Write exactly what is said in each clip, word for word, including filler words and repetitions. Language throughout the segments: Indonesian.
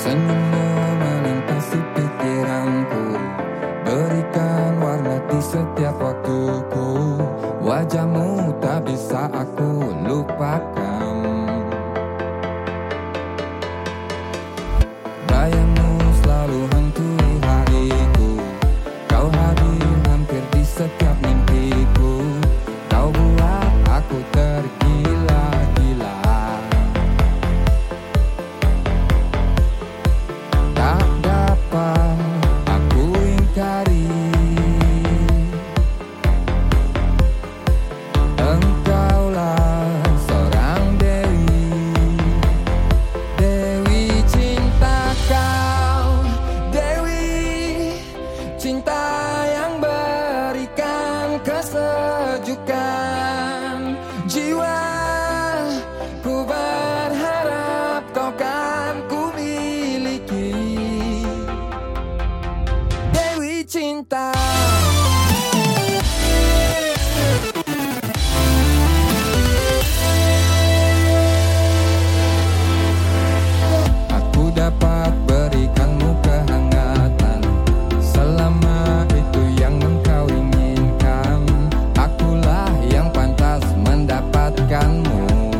Senyummu melintasi pikiranku, berikan warna di setiap waktuku. Wajahmu tak bisa aku lupakan. Bayangmu selalu hantui hariku, kau hadir hampir di setiap mimpiku. Kau buat aku tergila-gila. Tak dapat aku ingkari, engkaulah seorang dewi. Dewi cinta kau, Dewi cinta yang berikan kesejukan jiwa. Ku berharap kau kan ku miliki, Dewi cinta. Aku dapat berikanmu kehangatan, selama itu yang engkau inginkan. Akulah yang pantas mendapatkanmu.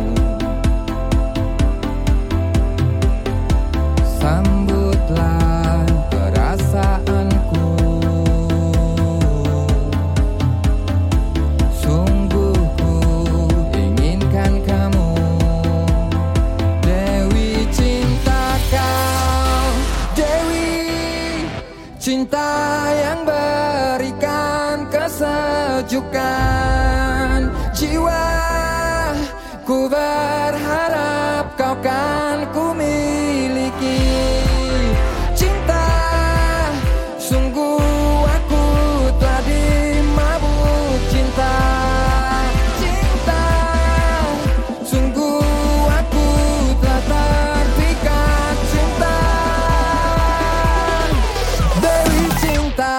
Sambutlah perasaanku, sungguh ku inginkan kamu. Dewi cinta kau, Dewi cinta yang berikan kesejukan jiwa. Ku berharap kau kan ku miliki, cinta. Sungguh aku telah dimabuk cinta, cinta. Sungguh aku telah terpikat cinta, Dewi cinta.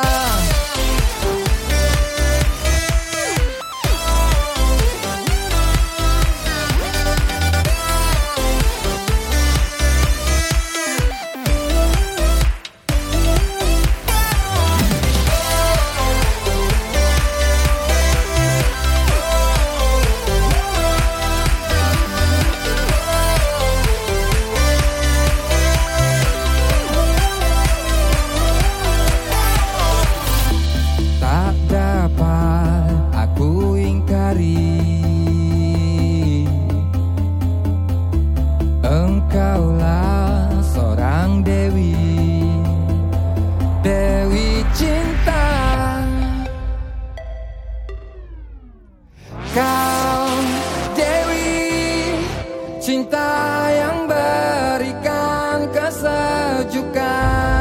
Tak dapat aku ingkari, engkaulah seorang dewi. Dewi cinta. Kau Dewi cinta yang berikan kesejukan